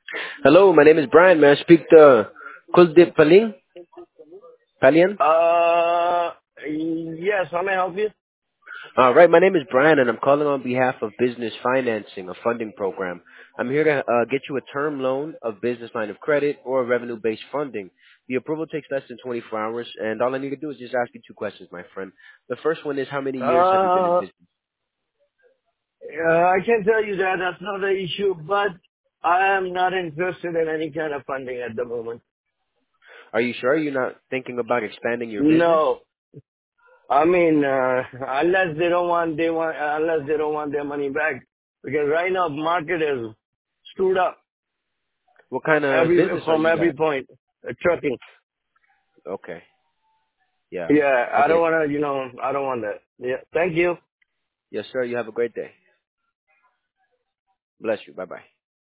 Hello, my name is Brian. May I speak to Kuldip Paling? Palian? Uh, yes, how may I help you? Right, my name is Brian, and I'm calling on behalf of Business Financing, a funding program. I'm here to get you a term loan, a business line of credit, or a revenue-based funding. The approval takes less than 24 hours, and all I need to do is just ask you two questions, my friend. The first one is, how many years have you been in Uh, business? I can tell you that that's not the issue, but I am not interested in any kind of funding at the moment. Are you sure you're not thinking about expanding your business? No, I mean, unless they don't want, unless they don't want their money back, because right now market is screwed up What kind of business are from you every got? point. Trucking. Okay, yeah. Yeah, I don't Okay. want to, I don't want that. Yeah, thank you. Yes, sir. You have a great day. Bless you. Bye-bye.